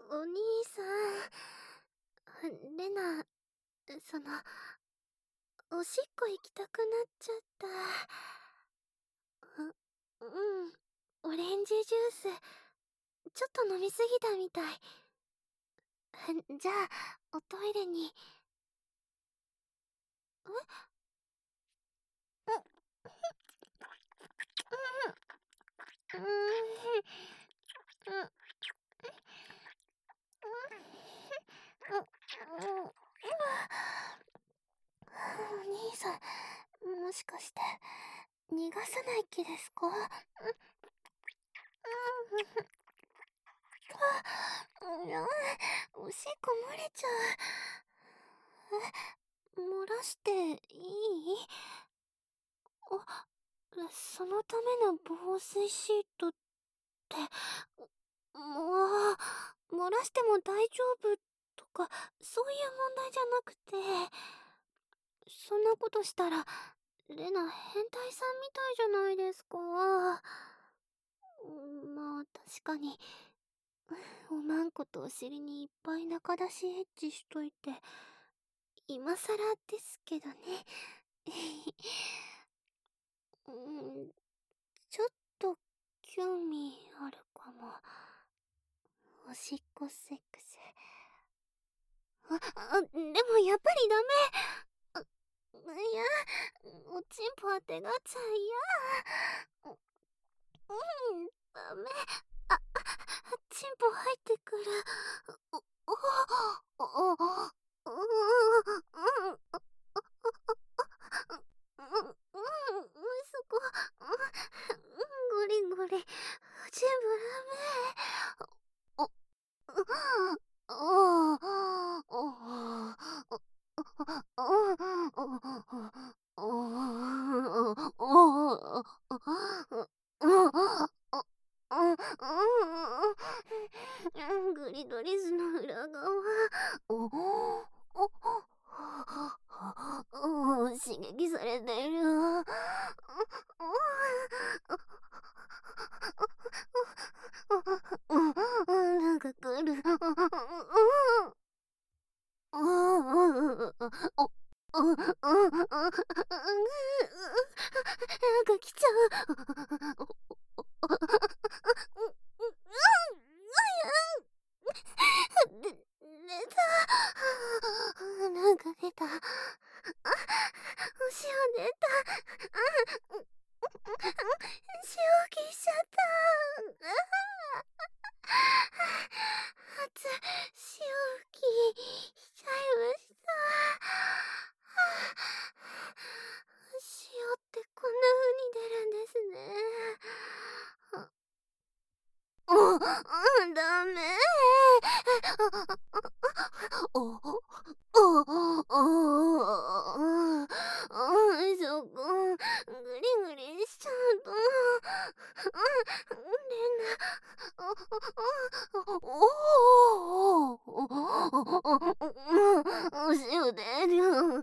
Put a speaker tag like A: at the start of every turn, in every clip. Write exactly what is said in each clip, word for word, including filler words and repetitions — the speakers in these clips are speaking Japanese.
A: お兄さん、レナ、その、おしっこ行きたくなっちゃった。う、うん、オレンジジュース、ちょっと飲みすぎたみたい。じゃあ、おトイレに。えうん、うん、うん、うん、お兄さん、もしかして、逃がさない気ですか？いや、おしっこ漏れちゃう。え、漏らしていい？あ、そのための防水シートって、もう、漏らしても大丈夫とか、そういう問題じゃなくて、そんなことしたら、レナ変態さんみたいじゃないですか。まあ、確かに、おまんことお尻にいっぱい中出しエッチしといて、今更ですけどね。うん、ちょっと興味あるかも。おしっこセックス。あ、あ、でもやっぱりダメ。いや、おちんぽ当てがっちゃ嫌。うん、ダメ。あ、チンポ入ってくる。お、お、お、お、うん、うん、うん、うん、そこ、うん、ゴリゴリ、全部ダメ。お、お、お、グリドリスの裏側。お、お、お、刺激されてる。なんか来る。なんか来ちゃう。で、出た。なんか出た。あ、お塩出た。塩気しちゃった。初、塩吹きしちゃいました。塩ってこんな風に出るんですね。う、うん、ダメ。お、お、お、お、うん、そこ、ぐりぐりしちゃうと、うん、レナ、お、お、お、お塩出る。うん、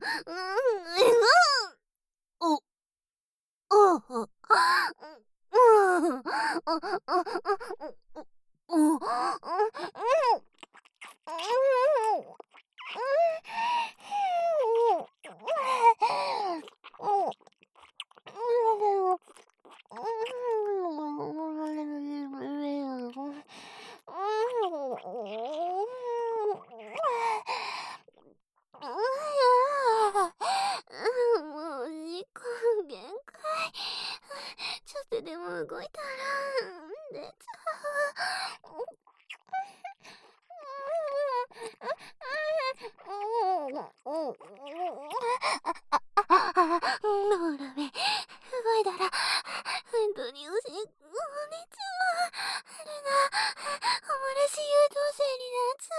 A: お、お、お、うん、うん、うん、もう時間限界。ちょっとでも動いたら出ちゃう。ノーラメ、動いたら本当におしっこ出ちゃう。レナ、おもらし優等生になっち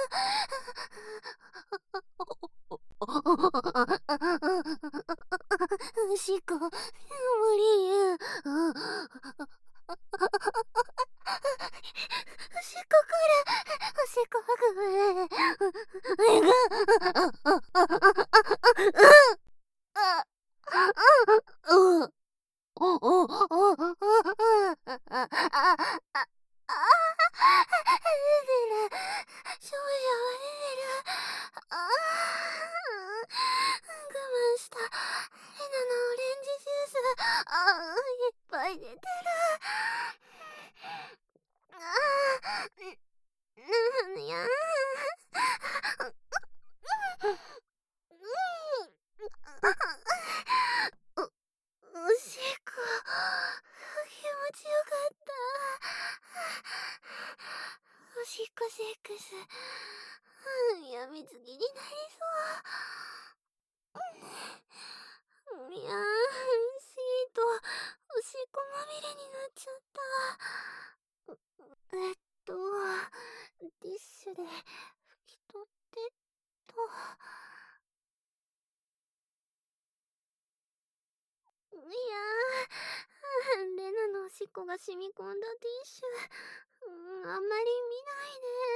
A: ゃう。おしっこ無理よ。おしっこくる。おしっこくる。うん。おおおおおおああああああ出てる。 ちよかった。おしっこセックス。やみつきになりそう。いやー、シート、おしっこまみれになっちゃった。えっと、ティッシュで拭き取ってと。いやー、レナのおしっこが染み込んだティッシュ。うん、あんまり見ない